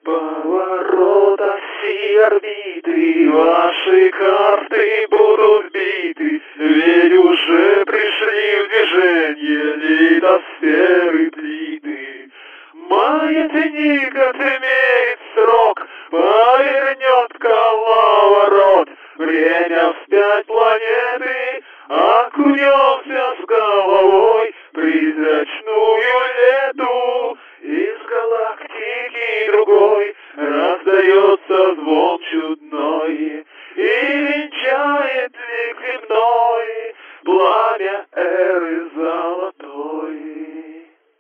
Поворота всей орбиты, ваши карты будут биты, ведь уже пришли в движение литосферы плиты. Маятник отмерит срок, повернет коловорот, время вспять планеты окунет